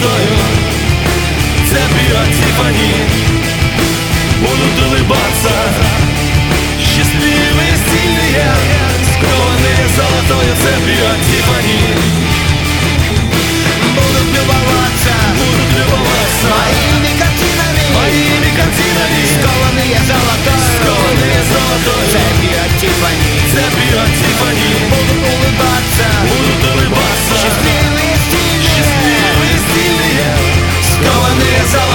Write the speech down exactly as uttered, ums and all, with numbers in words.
золотою цепью от Тиффани будут улыбаться счастливые, стильные, скованные золотою цепью от Тиффани.